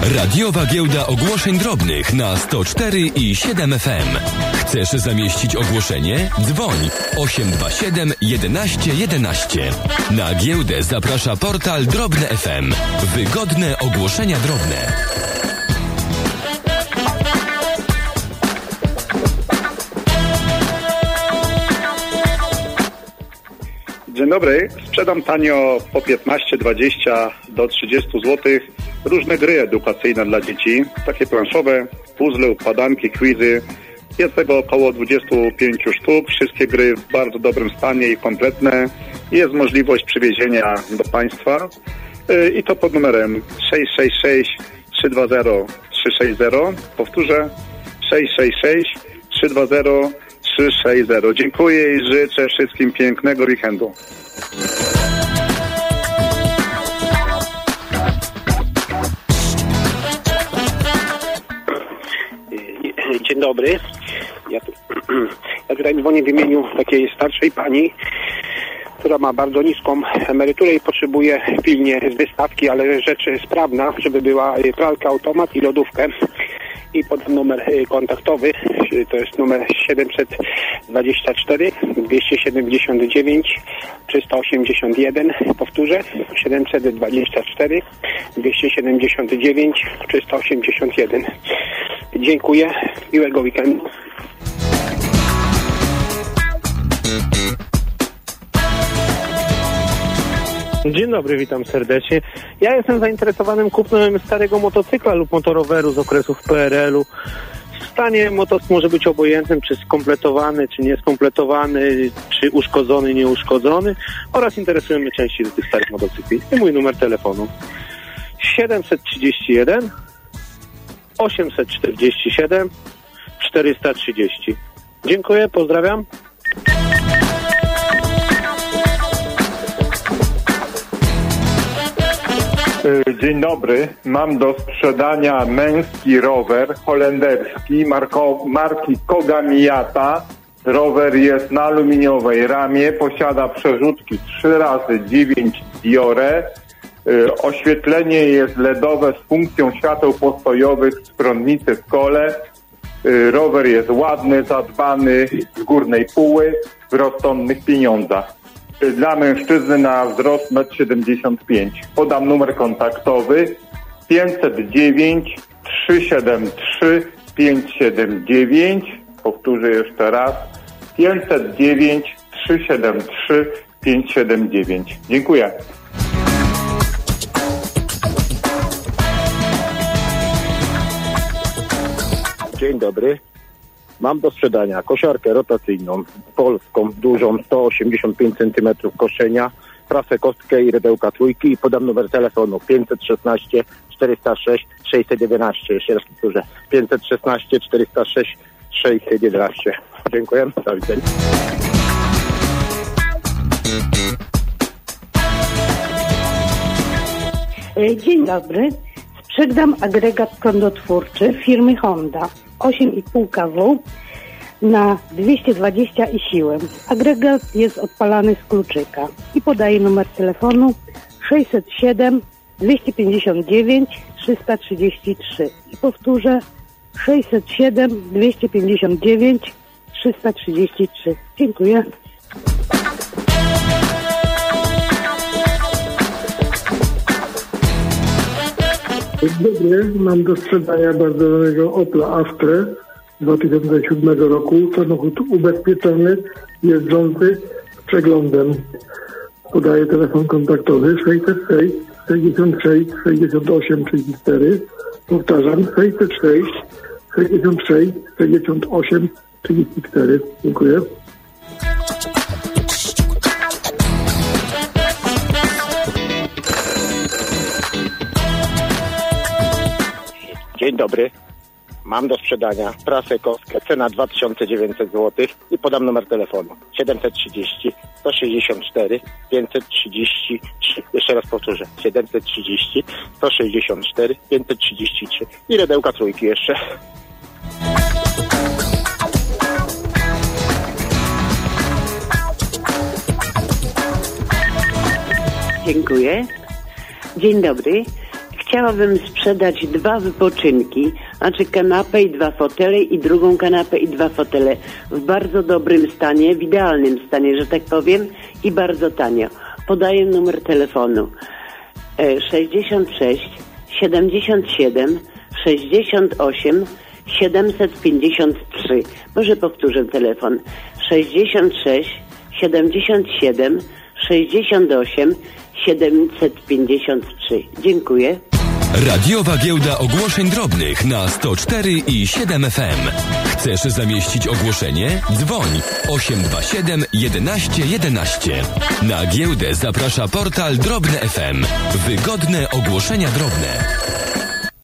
Radiowa Giełda Ogłoszeń Drobnych na 104 i 7 FM. Chcesz zamieścić ogłoszenie? Dzwoń 827 11 11. Na giełdę zaprasza portal Drobne FM. Wygodne ogłoszenia drobne. Dzień dobry. Sprzedam tanio po 15, 20 do 30 zł różne gry edukacyjne dla dzieci. Takie planszowe, puzzle, układanki, quizy. Jest tego około 25 sztuk. Wszystkie gry w bardzo dobrym stanie i kompletne. Jest możliwość przywiezienia do Państwa. I to pod numerem 666 320 360. Powtórzę 666 320 360. Dziękuję i życzę wszystkim pięknego weekendu. Dzień dobry. Ja tutaj dzwonię w imieniu takiej starszej pani, która ma bardzo niską emeryturę i potrzebuje pilnie z wystawki, ale rzecz sprawna, żeby była pralka, automat i lodówkę. I podam numer kontaktowy, to jest numer 724 279 381. Powtórzę, 724 279 381. Dziękuję, miłego weekendu. Dzień dobry, witam serdecznie. Ja jestem zainteresowanym kupnem starego motocykla lub motoroweru z okresów PRL-u. W stanie motocykl może być obojętnym, czy skompletowany, czy nieskompletowany, czy uszkodzony, nieuszkodzony, oraz interesują mnie części do tych starych motocykli. I mój numer telefonu 731 847 430. Dziękuję, pozdrawiam. Dzień dobry. Mam do sprzedania męski rower holenderski marki Koga-Miata. Rower jest na aluminiowej ramie, posiada przerzutki 3x9 Diore. Oświetlenie jest LEDowe z funkcją świateł postojowych z prądnicy w kole. Rower jest ładny, zadbany, z górnej póły, w rozsądnych pieniądzach. Dla mężczyzny na wzrost 1,75 m. Podam numer kontaktowy 509 373 579. Powtórzę jeszcze raz 509 373 579. Dziękuję. Dzień dobry. Mam do sprzedania kosiarkę rotacyjną, polską, dużą, 185 cm koszenia, prasę kostkę i redełka trójki i podam numer telefonu 516 406 611. Jeszcze raz powtórzę, 516 406 611. Dziękuję, do widzenia. Dzień dobry. Sprzedam agregat prądotwórczy firmy Honda 8,5 kW na 220 i siłę. Agregat jest odpalany z kluczyka i podaję numer telefonu 607 259 333 i powtórzę 607 259 333. Dziękuję. Dzień dobry, mam do sprzedania bardzo nowego Opla Astra 2007 roku. Samochód ubezpieczony, jeżdżący z przeglądem. Podaję telefon kontaktowy 606 66 68 34. Powtarzam 606 66 68 34. Dziękuję. Dzień dobry. Mam do sprzedania prasę kostkę, cena 2900 zł i podam numer telefonu 730 164 533. Jeszcze raz powtórzę, 730 164 533 i redełka trójki jeszcze. Dziękuję. Dzień dobry. Chciałabym sprzedać 2 wypoczynki, znaczy kanapę i 2 fotele i drugą kanapę i 2 fotele w bardzo dobrym stanie, w idealnym stanie, że tak powiem, i bardzo tanio. Podaję numer telefonu 66 77 68 753. Może powtórzę telefon. 66 77 68 753. Dziękuję. Radiowa Giełda Ogłoszeń Drobnych na 104 i 7 FM. Chcesz zamieścić ogłoszenie? Dzwoń 827 11 11. Na giełdę zaprasza portal Drobne FM. Wygodne ogłoszenia drobne.